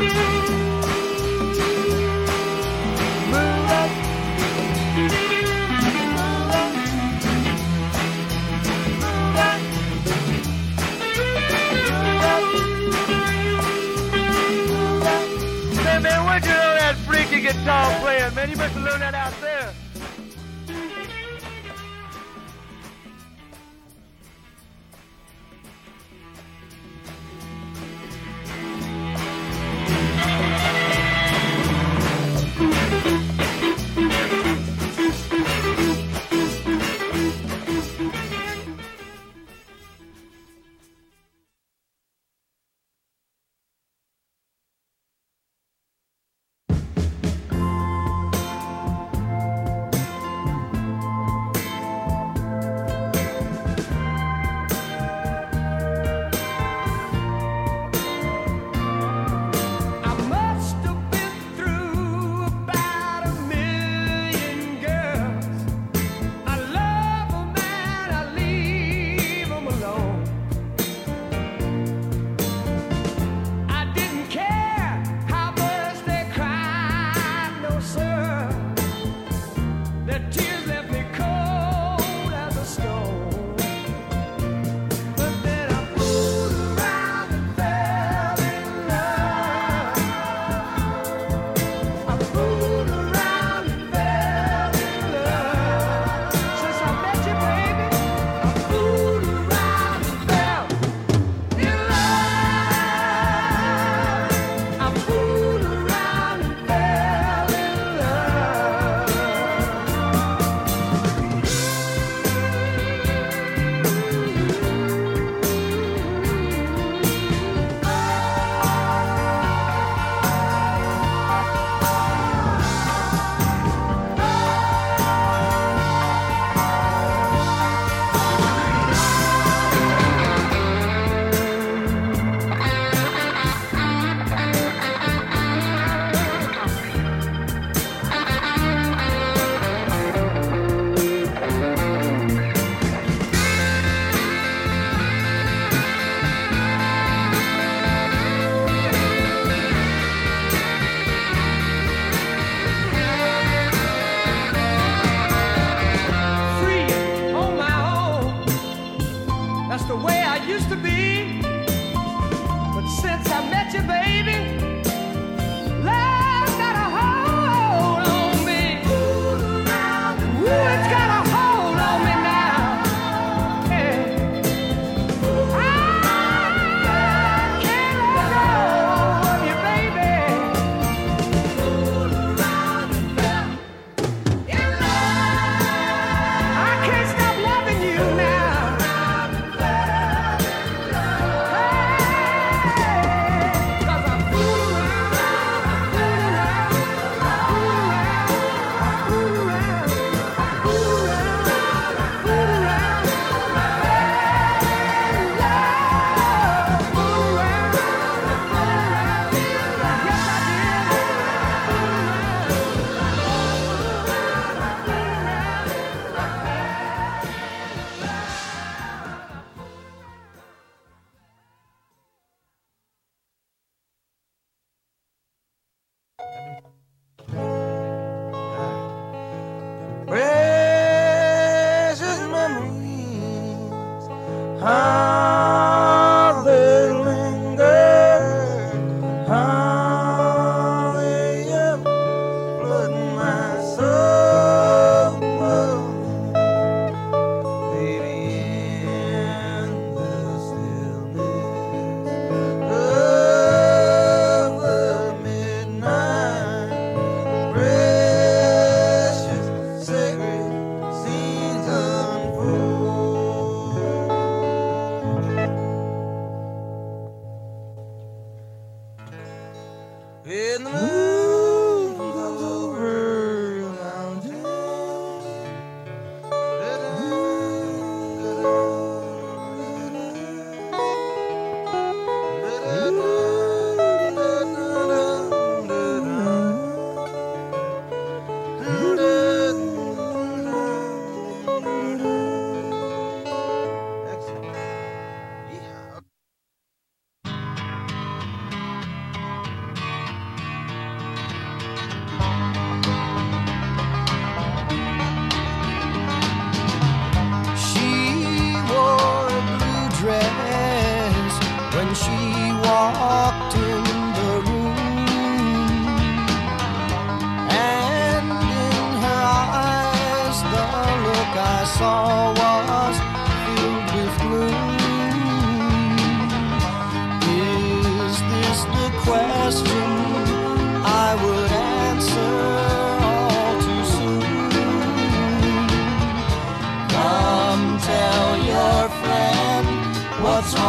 Guitar playing, man. You must learn that out there.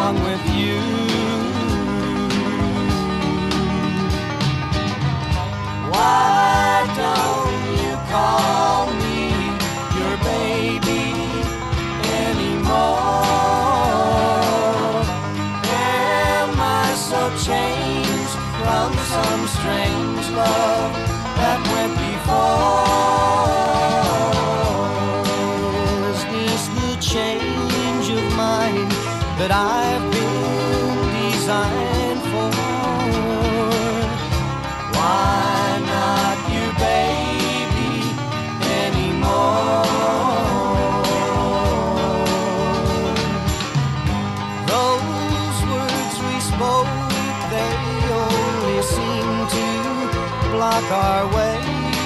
wrong with you? Why don't you call me your baby anymore? Am I so changed from some strange love that went before? Is this the change of mind that I've been designed for? Why not you, baby, anymore? Those words we spoke, they only seem to block our way.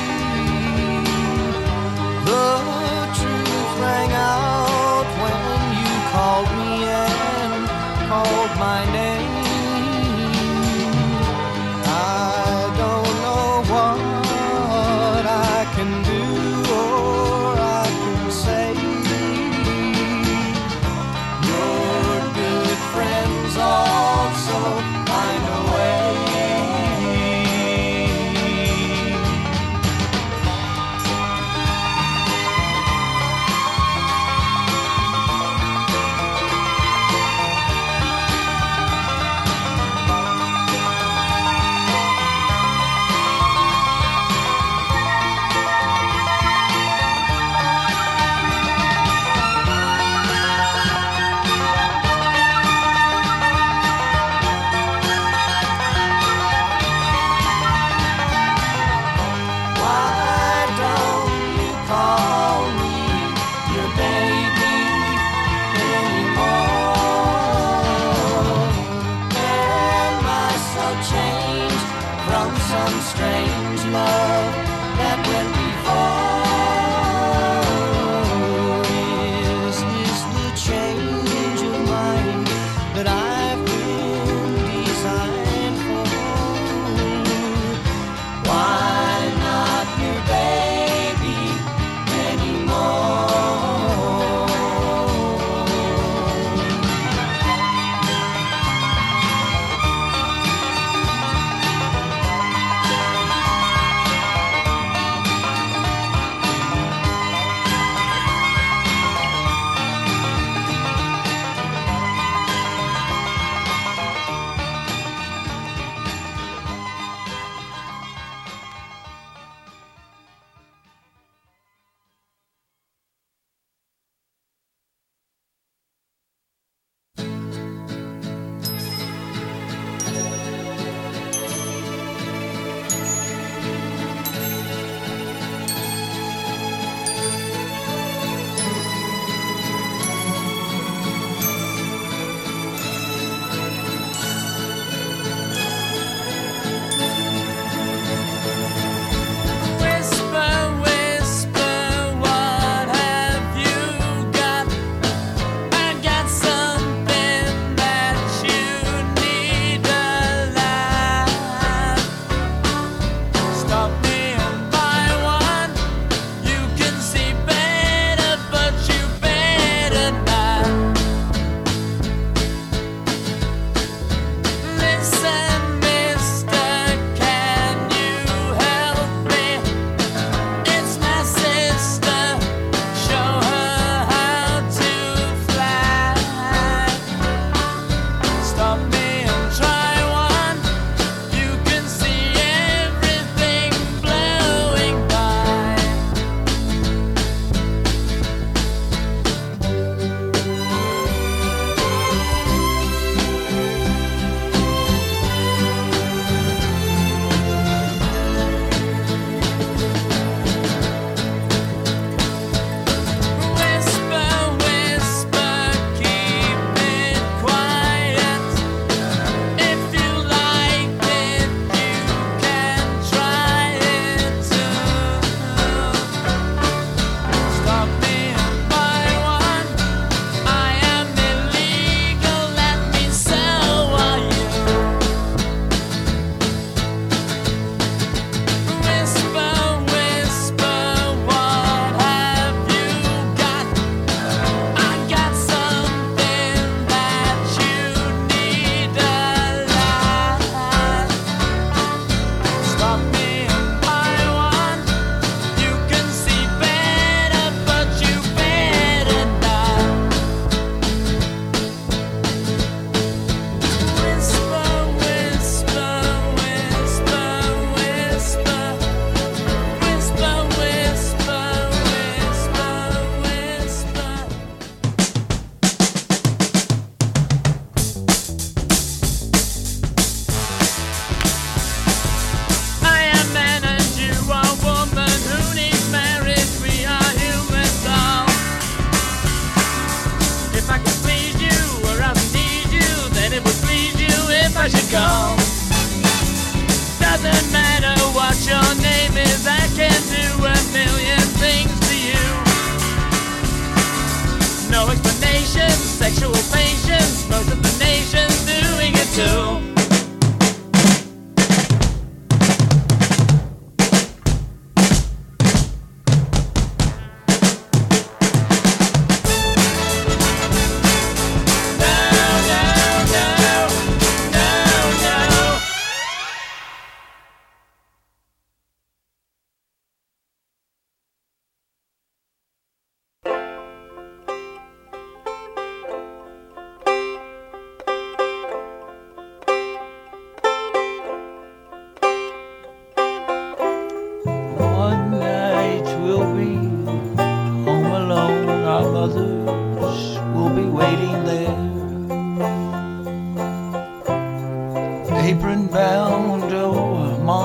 The truth rang out when you called me and called my name. I don't know what I can do or I can say. Your good friends also find a way. Some strange love that went before. Is this the change of mind that I've been designed for? Why not your baby anymore?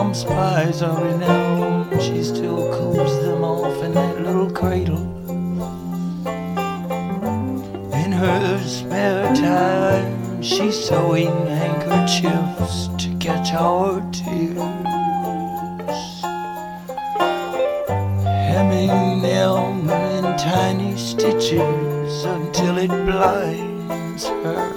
Mom's pies are renowned. She still cools them off in that little cradle. In her spare time, she's sewing handkerchiefs to catch our tears, hemming them in tiny stitches until it blinds her.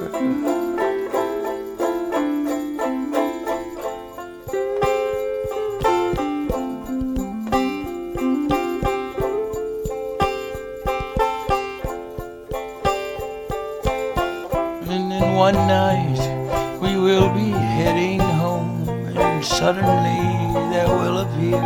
One night we will be heading home, and suddenly there will appear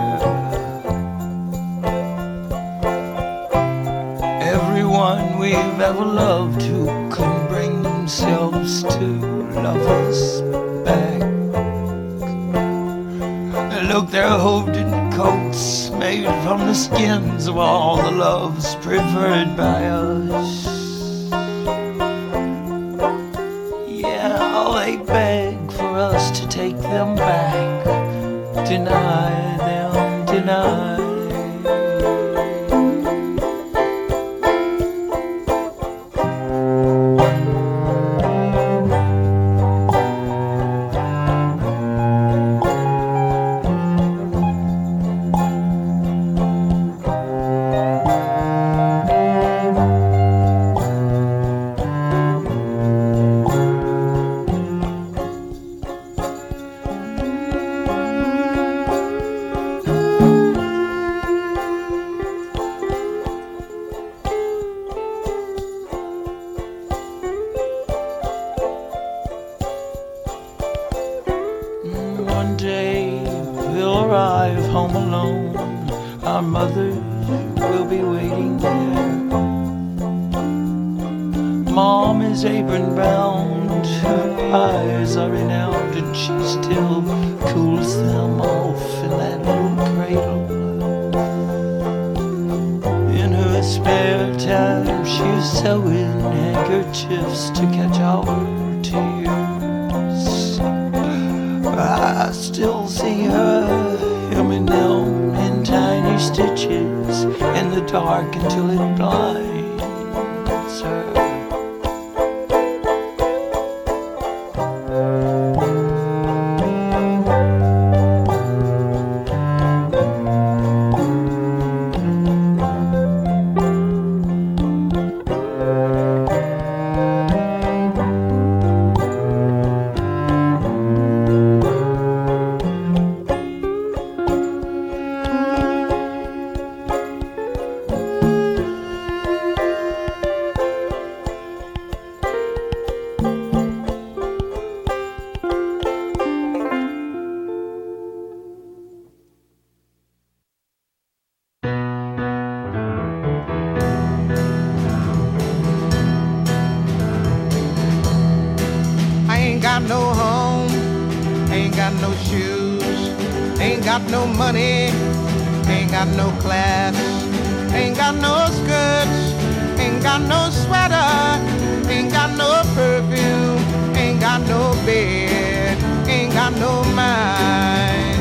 everyone we've ever loved who can bring themselves to love us back. Look, they're hooded coats made from the skins of all the loves preferred by us. They beg for us to take them back, deny them, deny. One day we'll arrive home alone. Our mothers will be waiting there. Mom is apron bound, her pies are renowned, and she still cools them off in that little cradle. In her spare time she's sewing handkerchiefs to catch our tears. I still see her hemming them in tiny stitches in the dark until it blinds her. Got no home, ain't got no shoes, ain't got no money, ain't got no class, ain't got no skirts, ain't got no sweater, ain't got no perfume, ain't got no bed, ain't got no mind,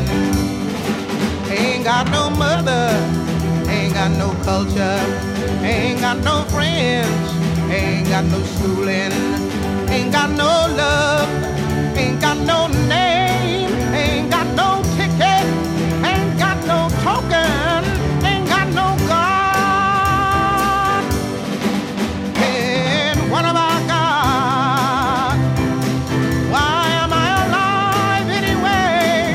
ain't got no mother, ain't got no culture, ain't got no friends, ain't got no schooling, ain't got no love, ain't got no name, ain't got no ticket, ain't got no token, ain't got no God. And what have I got? Why am I alive anyway?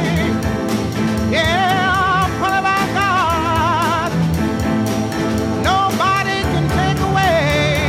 Yeah, what have I got? Nobody can take away.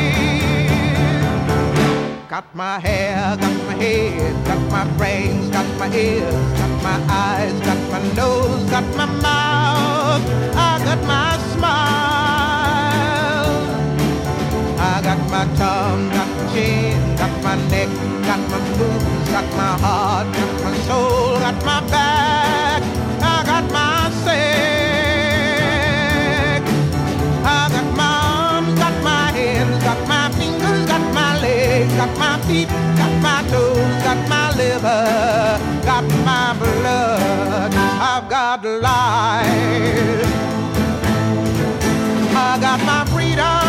Got my hair, got my head, got my brains, got my ears, got my eyes, got my nose, got my mouth, I got my smile. I got my tongue, got my chin, got my neck, got my boobs, got my heart, got my soul, got my back, I got my sex. I got my arms, got my hands, got my fingers, got my legs, got my feet, got my toes, got my liver, got my blood. I've got life. I got my freedom.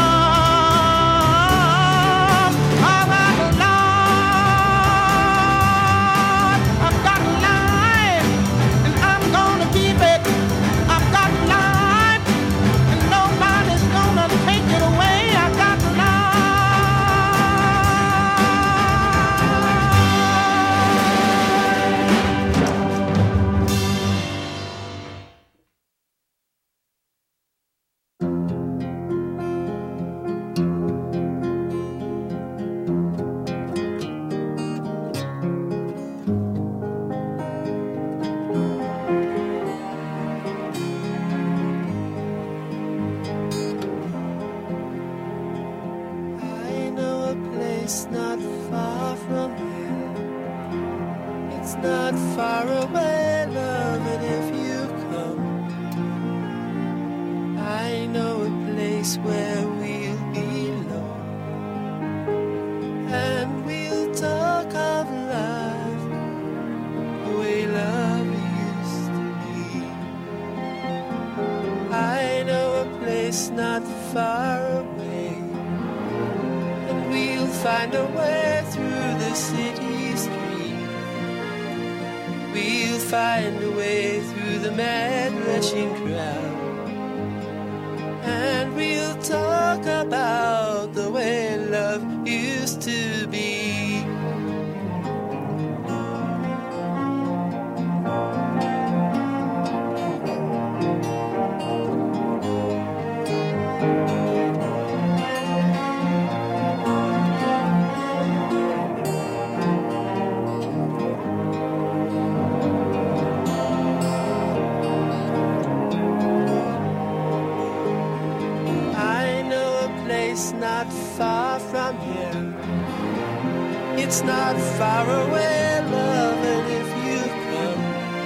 It's not far away, love, and if you come,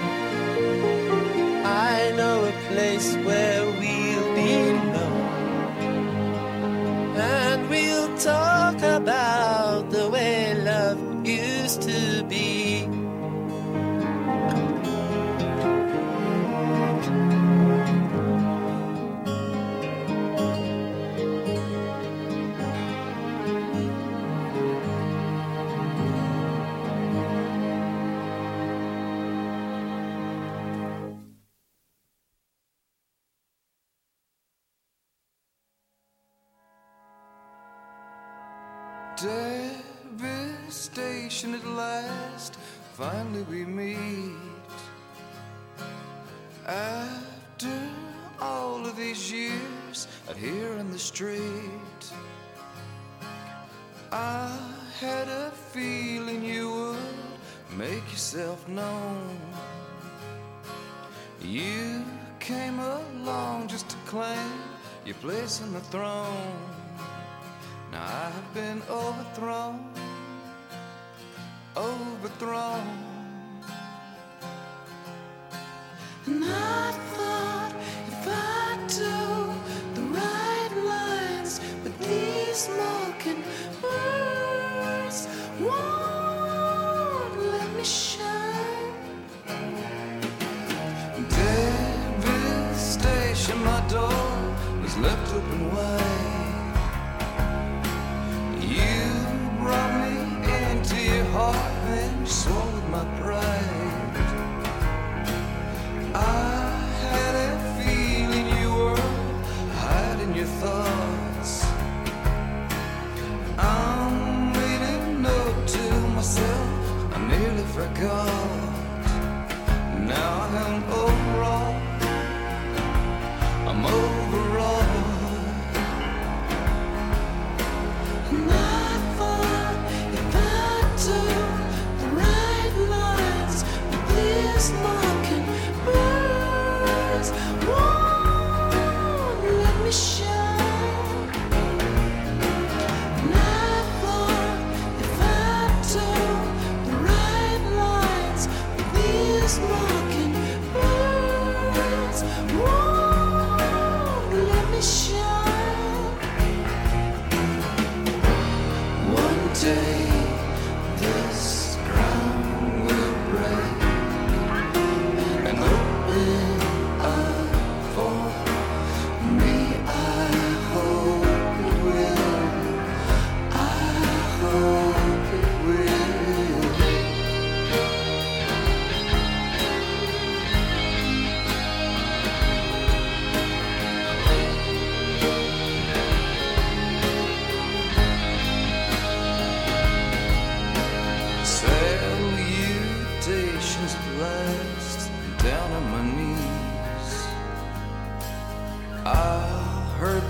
I know a place where we'll be alone, and we'll talk about the way love used to be. Devastation at last, finally we meet. After all of these years out here in the street, I had a feeling you would make yourself known. You came along just to claim your place on the throne. Now I've been overthrown, overthrown. And I thought if I do the right lines, but these smoking words won't let me shine. Devastation, my door was left open wide. You brought me into your heart, then you swallowed my pride. I had a feeling you were hiding your thoughts. I'm reading up to myself, I nearly forgot. Now I'm overall, I'm overall.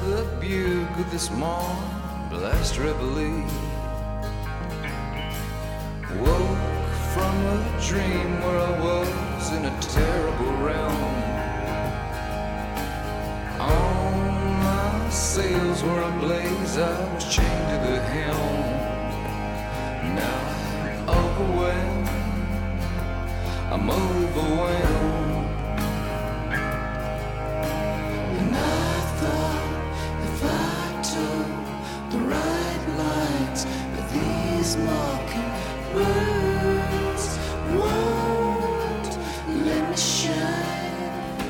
the bugle this morn, blast reveille. Woke from a dream where I was in a terrible realm. All my sails were ablaze, I was chained to the helm. Now I'm overwhelmed, I'm overwhelmed. And I thought if I took the right lines, but these mockingbirds won't let me shine.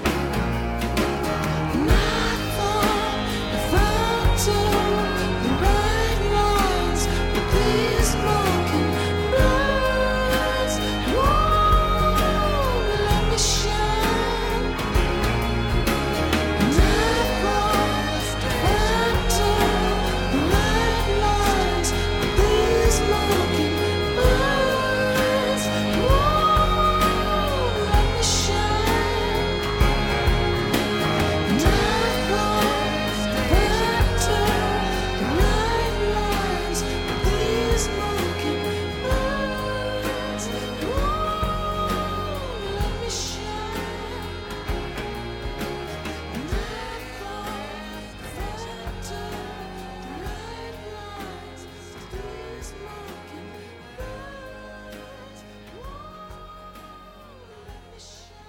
And I thought if I took the right lines, but these mockingbirds won't let me shine. And I thought if I took the right lines, but these mockingbirds won't let me shine. And I thought if I took the right lines, but these mockingbirds won't let me shine. And I thought if I took the right lines, but these mockingbirds won't let me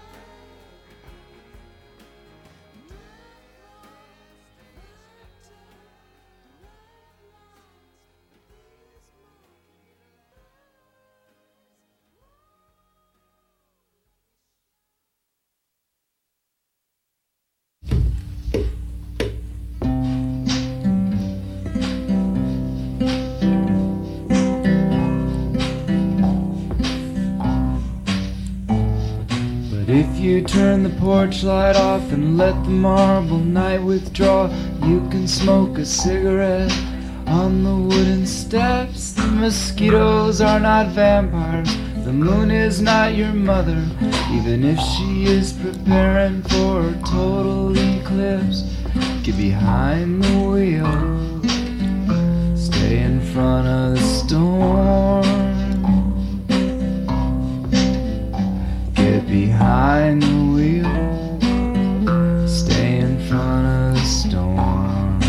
But if you turn the porch light off and let the marble night withdraw, you can smoke a cigarette on the wooden steps. The mosquitoes are not vampires, the moon is not your mother, even if she is preparing for a total eclipse. Get behind the wheel, stay in front of the storm. Get behind the wheel, stay in front of the storm.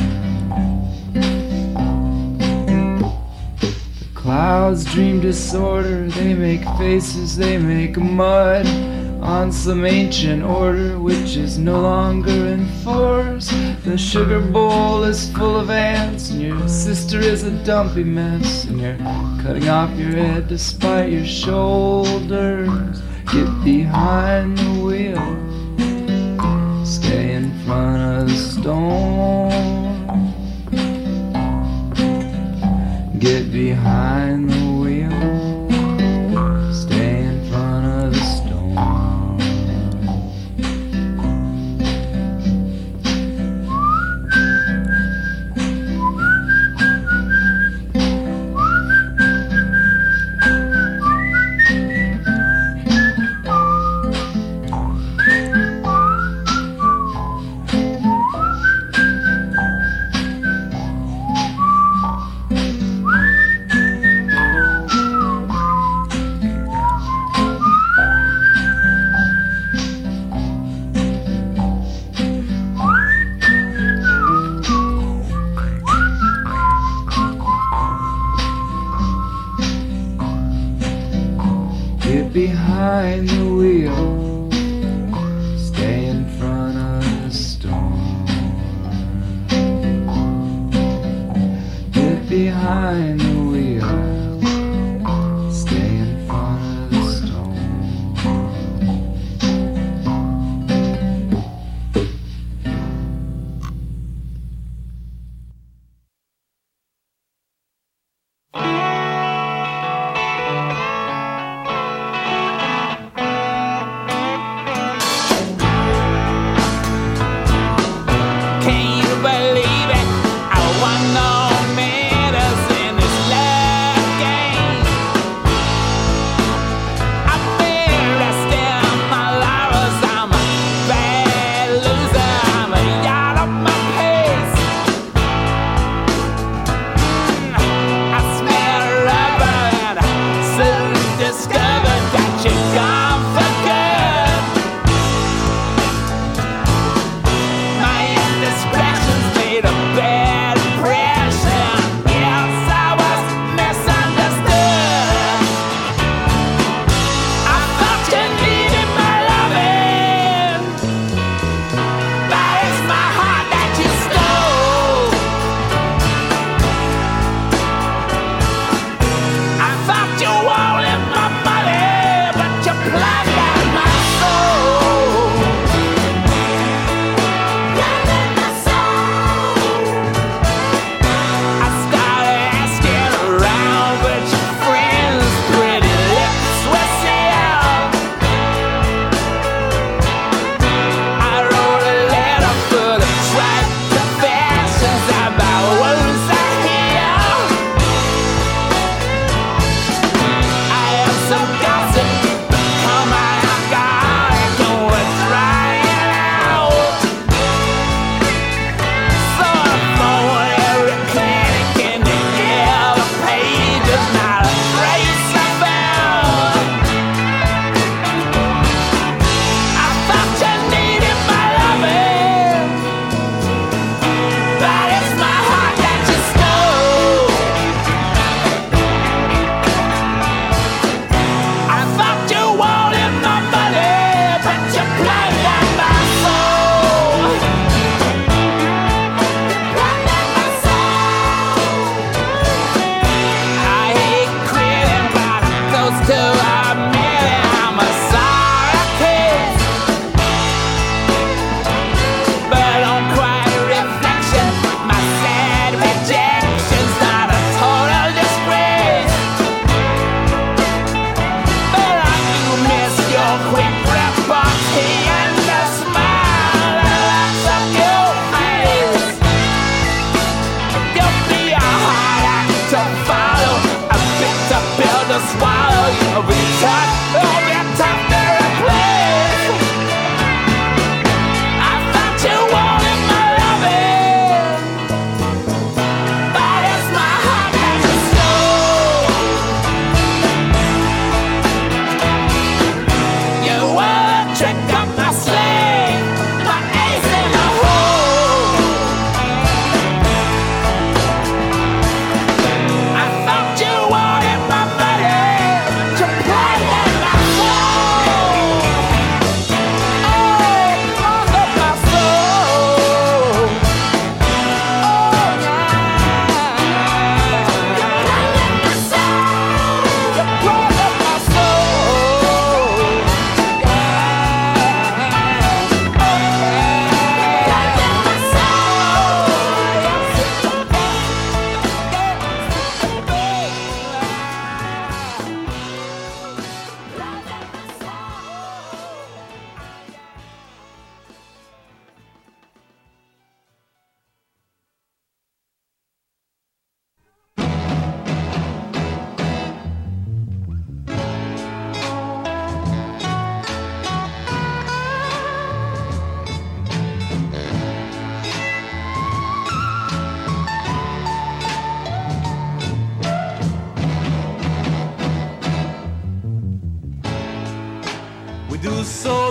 The clouds dream disorder, they make faces, they make mud on some ancient order which is no longer in force. The sugar bowl is full of ants, and your sister is a dumpy mess, and you're cutting off your head despite your shoulders. Get behind the wheel, stay in front of the storm. Get behind the wheel, stay in front of the storm.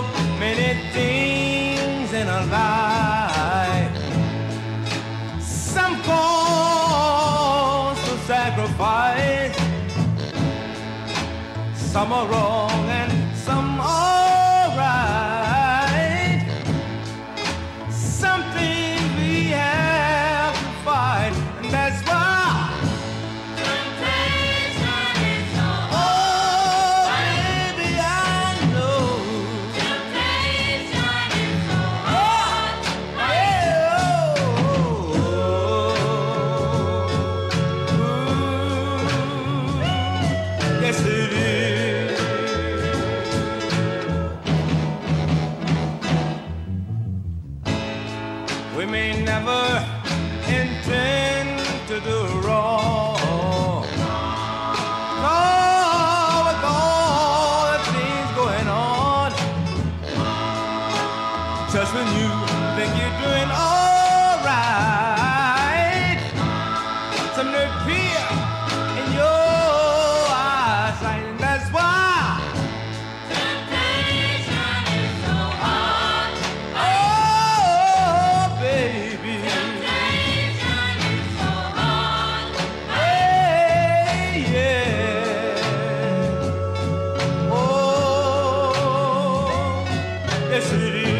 many things in a life. Some cause for sacrifice. Some are wrong and some are right. Some things we have to fight, and that's why. Just when you think you're doing all right, something appear in your eyesight, and that's why temptation is so hard. Oh, baby, temptation is so hard. Hey, yeah. Oh, yes it is.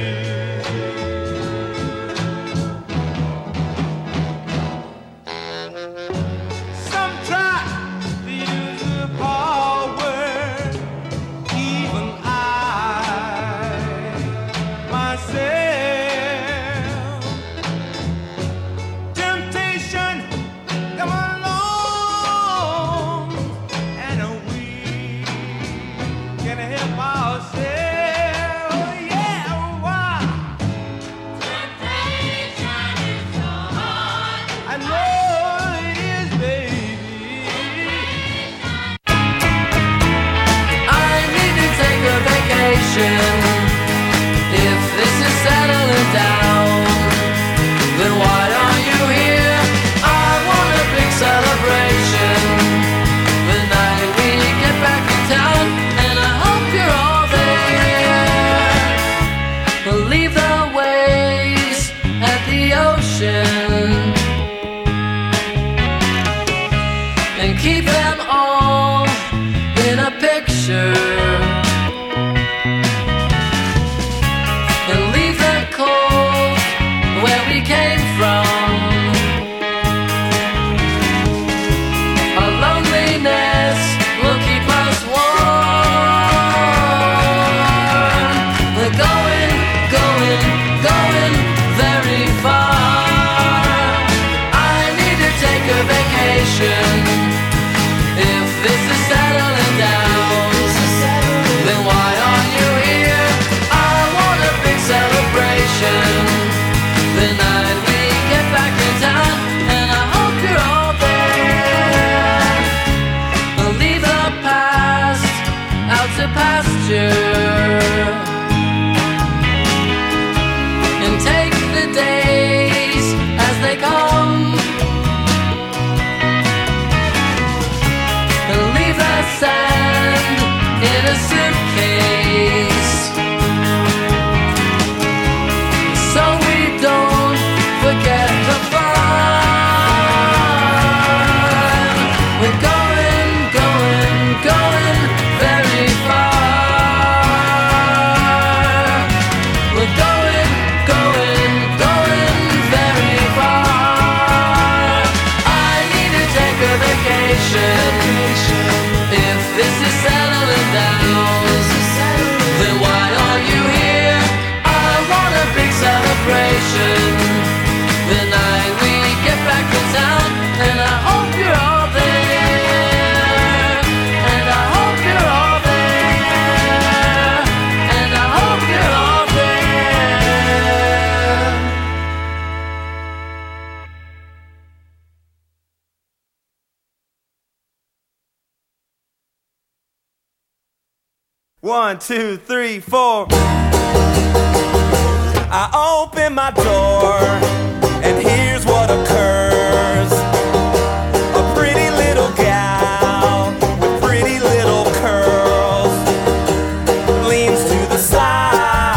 If this is settling down, then why are you here? I want a big celebration the night we get back in town, and I hope you're all there. Leave the waves at the ocean and keep them all in a picture. Came from our loneliness will keep us warm. We're going, going, going very far. I need to take a vacation. If this is settling down, then why are you here? I want a big celebration the night we get back in town, and I hope you're all there. Leave the past out to pasture and take the days as they come, and leave the sand in a suitcase so we don't forget the fun. We're going, going, going very far. We're going, going, going very far. I need to take a vacation. If this is settling down, then why are you here? I want a big celebration the night we get back to town, and I hope you're all there, and I hope you're all there, and I hope you're all there. 1, 2, 3, 4. I open my door, and here's what occurs. A pretty little gal with pretty little curls leans to the side.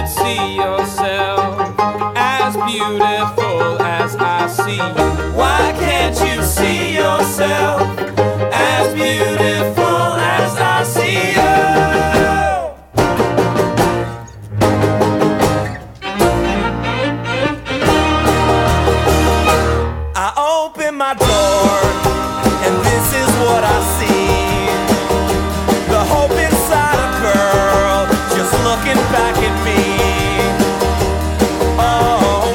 see yourself as beautiful as I see you? Why can't you see yourself as beautiful as I see you? I open my door and this is what I see. The hope inside a girl just looking back at me. Oh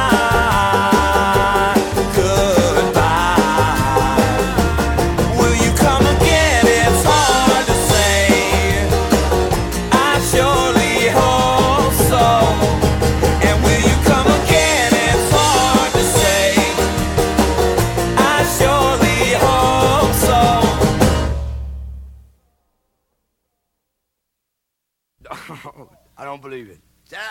my, goodbye. Will you come again? It's hard to say. I surely hope so. And will you come again? It's hard to say. I surely hope so. I don't believe it.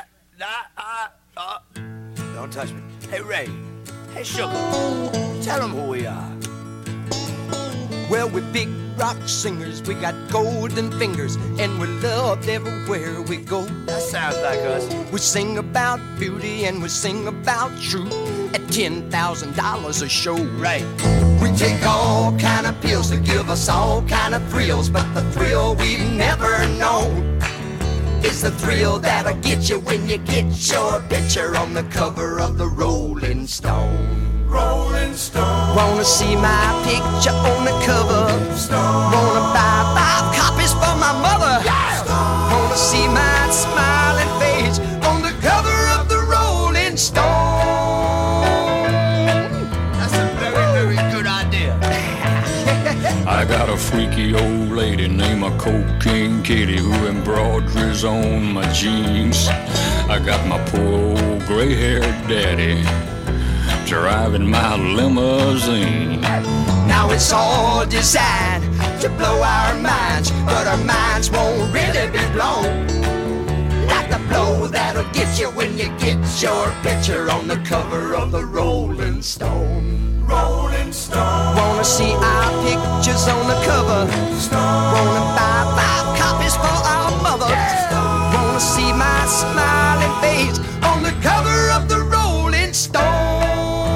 Don't touch me. Hey, Ray. Hey, Sugar. Tell them who we are. Well, we're big rock singers, we got golden fingers, and we're loved everywhere we go. That sounds like us. We sing about beauty and we sing about truth at $10,000 a show. Right. We take all kind of pills to give us all kind of thrills, but the thrill we've never known is the thrill that'll get you when you get your picture on the cover of the Rolling Stone. Rolling Stone. Wanna see my picture on the cover? Stone. Wanna buy 5 copies for my mother? Yeah. Wanna see my smiling face on the cover of the Rolling Stone? That's a very, very good idea. I got a freaky old lady named a Cocaine Kitty who embroiders on my jeans. I got my poor old gray-haired daddy driving my limousine. Now it's all designed to blow our minds, but our minds won't really be blown like the blow that'll get you when you get your picture on the cover of the Rolling Stone. Rolling Stone. Wanna see our pictures on the cover? Stone. Wanna buy 5 copies for our mother? Yeah. Wanna see my smiling face on the cover of the Rolling Stone?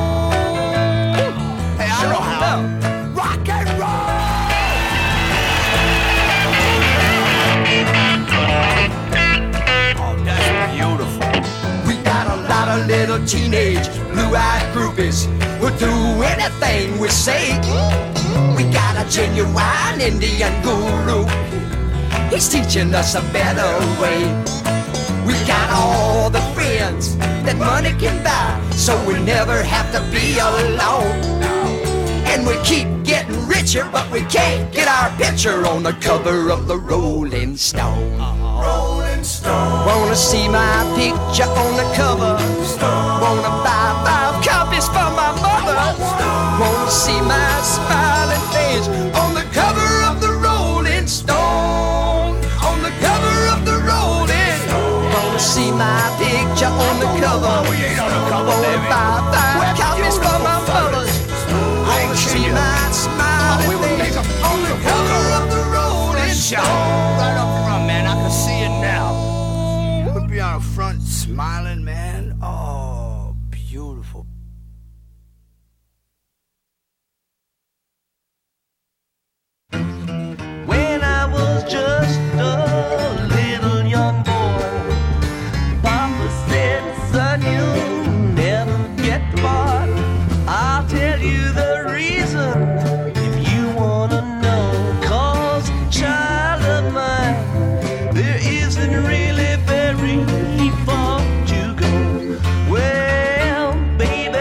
Hey, I know how. Rock and roll. Oh, that's beautiful. We got a lot of little teenage blue-eyed groupies who'll do anything we say. We got a genuine Indian guru, he's teaching us a better way. We got all the friends that money can buy, so we never have to be alone. And we keep getting richer, but we can't get our picture on the cover of the Rolling Stone. Rolling Stone. Wanna see my picture on the cover? Wanna buy 5 copies for my mother? Wanna see my smiling face on the cover of the Rolling Stone? On the cover of the Rolling Stone. Wanna see my picture on the cover? We ain't on the cover, Wanna baby. buy 5 copies for my mother? Wanna see my smiling face on the cover of the Rolling Stone? Right up front, man. I can see it now. We'll be on the front smiling, man. Oh, beautiful. When I was just a little young boy, Papa said, son, you'll never get bored. I'll tell you the reason if you wanna know. 'Cause, child of mine, there isn't really very far to go. Well, baby,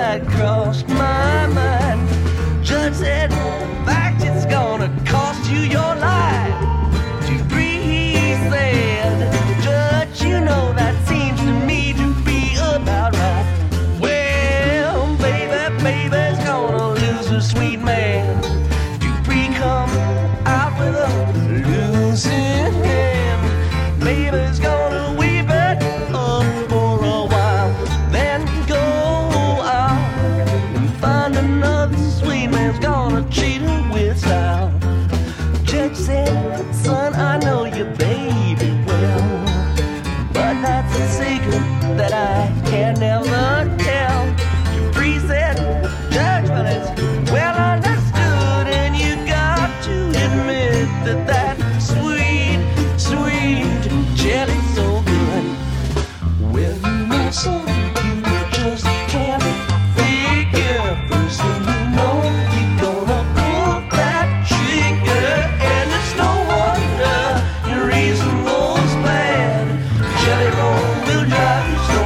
that crossed my mind. Judge said, in fact, it's gonna cost you your life to breathe. He said, Judge, you know that seems to me to be about right. Well, baby's gonna lose her sweet man. Dupree come out with a losing hand. Baby's gonna weep it up for a while, then go out and find another sweet man's gonna treat her with style. Judge said, son, I know your baby well, but that's a secret that I can never tell. Dupree said, Judge, well, it's well understood, and you got to admit that that sweet, sweet jelly's so good. Well, you know something you just can't figure. First thing you know, you're gonna pull that trigger, and it's no wonder your reason goes bad. Jelly roll will drive you so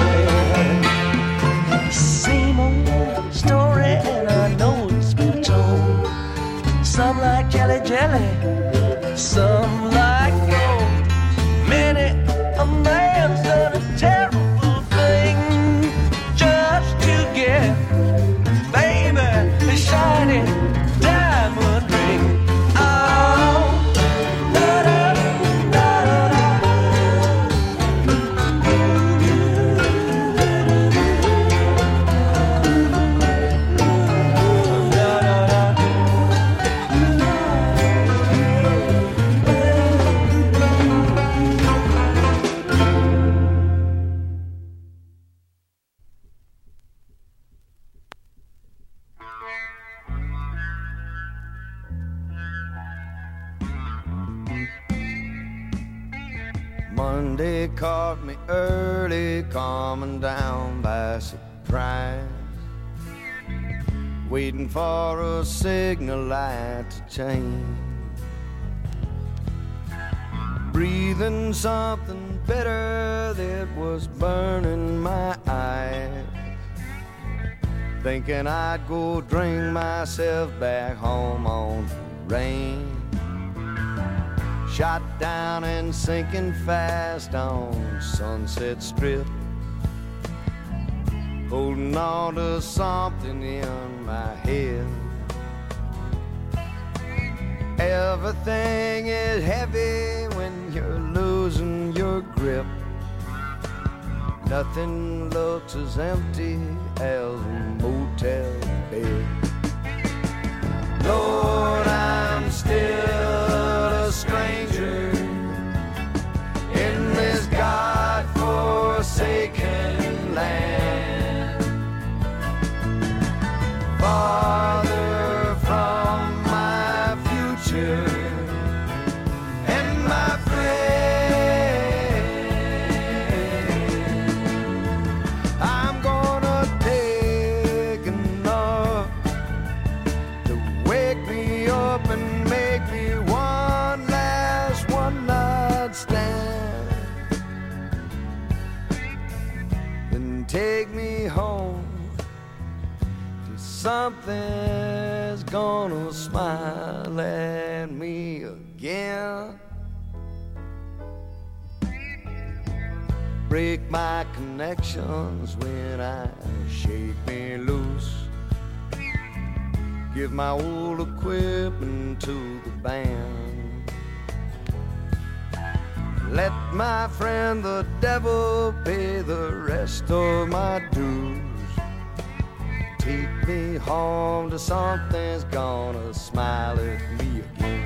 mad. Same old story, and I know it's been told. Some like jelly, some like gold. Many a man's done a terrible thing just to get, baby, a shiny diamond ring. Oh, da-da-da-da-da. Monday caught me early, coming down by surprise, waiting for a signal light to change, breathing something bitter that was burning my eyes, thinking I'd go drink myself back home on the range. Shot down and sinking fast on Sunset Strip, holding on to something in my head. Everything is heavy when you're losing your grip. Nothing looks as empty as a motel bed. Lord, I'm still a stranger in this God-forsaken land, farther from my future and my friend. I'm gonna take enough to wake me up and make me one last one-night stand, then take me home to something's gonna smile at me again. Break my connections when I shake me loose, give my old equipment to the band, let my friend the devil pay the rest of my dues. Take me home to something's gonna smile at me again.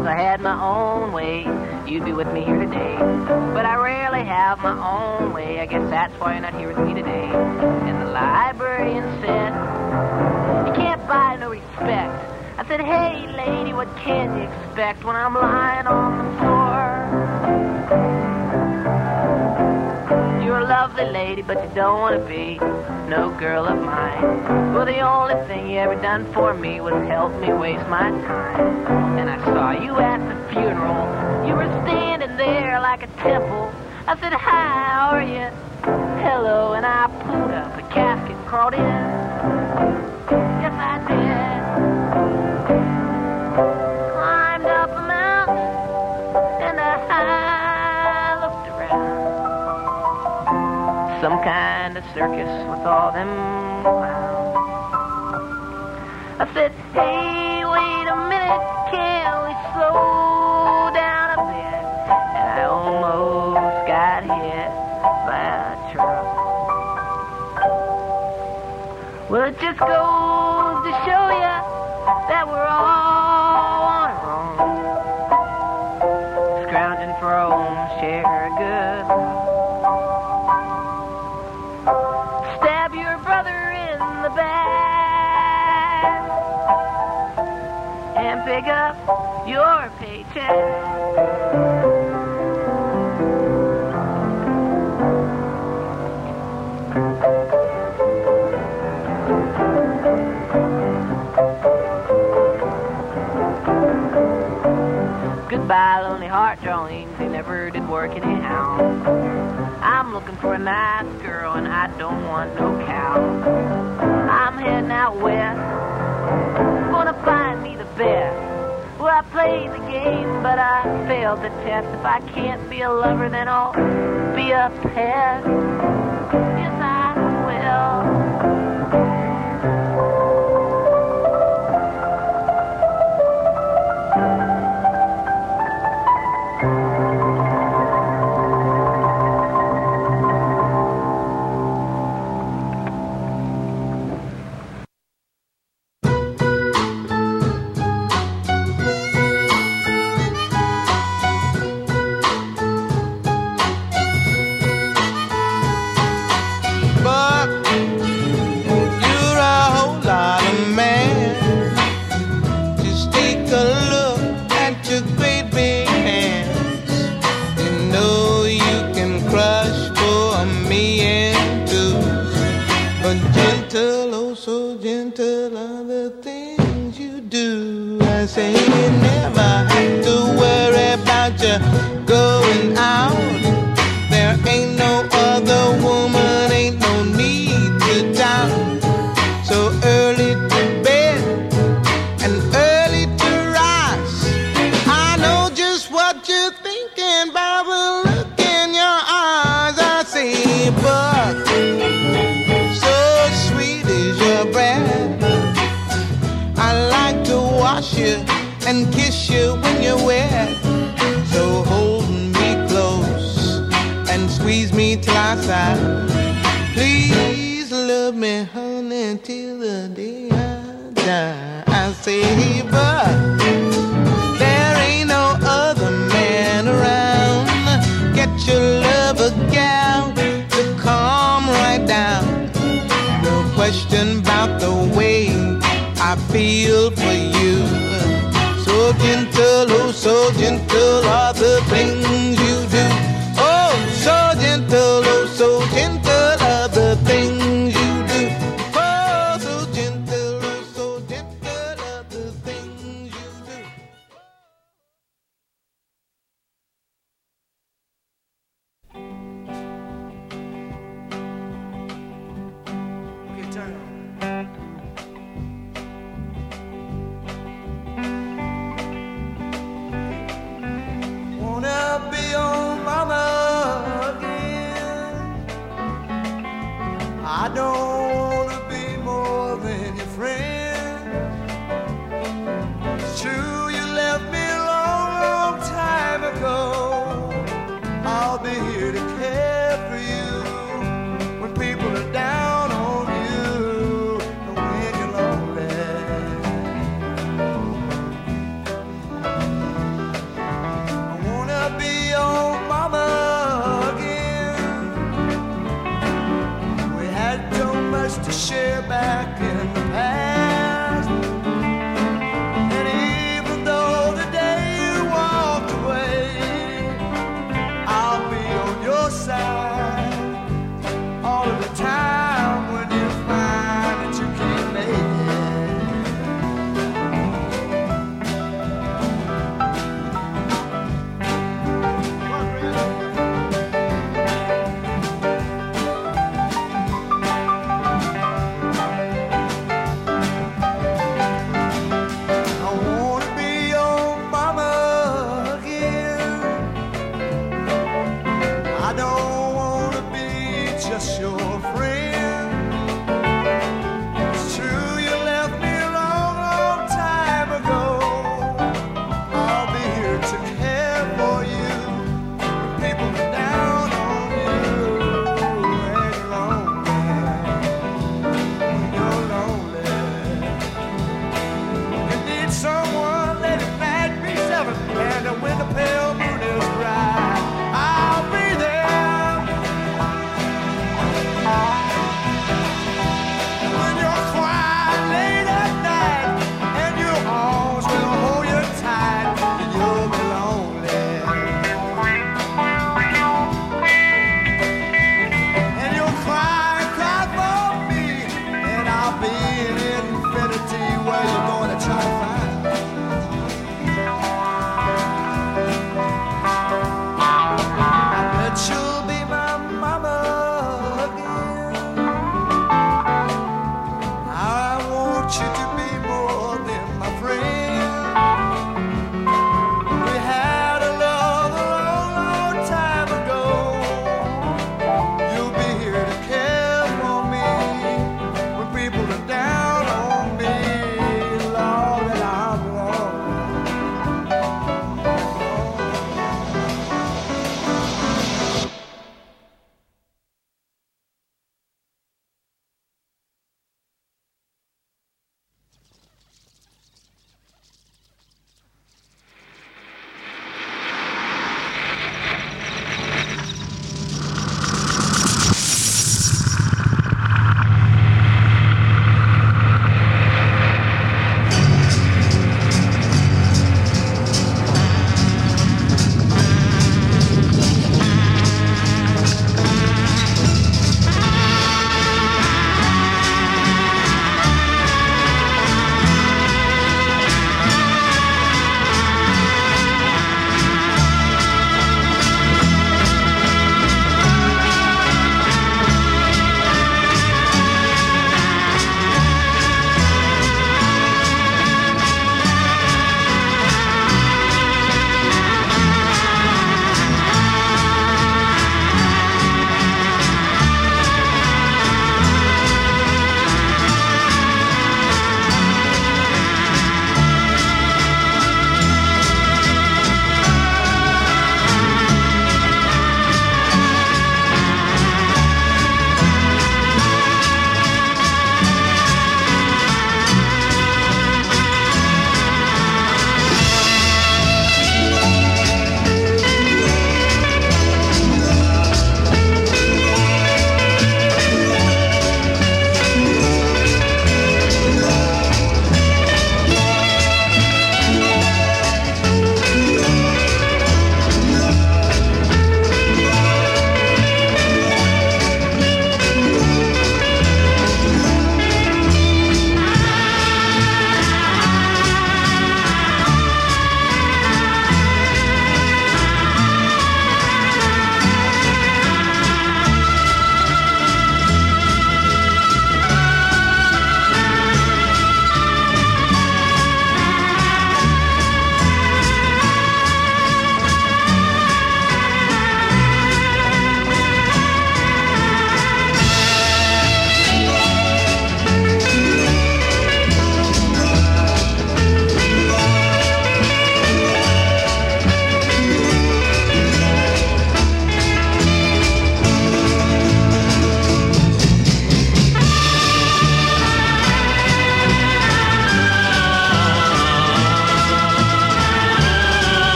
If I had my own way, you'd be with me here today. But I rarely have my own way. I guess that's why you're not here with me today. And the librarian said, you can't buy no respect. I said, hey, lady, what can you expect when I'm lying on the floor? You're a lovely lady, but you don't want to be no girl of mine. Well, the only thing you ever done for me was help me waste my time. And I saw you at the funeral. You were standing there like a temple. I said, hi, how are you? Hello, and I pulled up a casket and crawled in. Yes, I did. Climbed up a mountain, and I looked around. Some kind of circus with all them clowns. I said, hey, wait a minute, can we slow down a bit? And I almost got hit by a truck. Well, it just goes to show you that we're all on our own, scrounging for our own share of good. Stab your brother in the back and pick up your paycheck. Goodbye, lonely heart drawings, they never did work anyhow. I'm looking for a nice girl and I don't want no cow. I'm heading out west, gonna find me the best. Well, I played the game, but I failed the test. If I can't be a lover, then I'll be a pet. Yes, I will. And kiss you when you're wet. So hold me close and squeeze me till I sigh. Please love me, honey, till the day I die. I say, but there ain't no other man around. Get your lover gal to calm right down. No question about the way I feel for you. So gentle, oh so gentle are the things you do. Oh, so gentle, oh so gentle are the things you do. Oh, so gentle, oh so gentle are the things you do. Okay, turn it on. Wanna be your mama again. I don't wanna be more than your friend. It's true.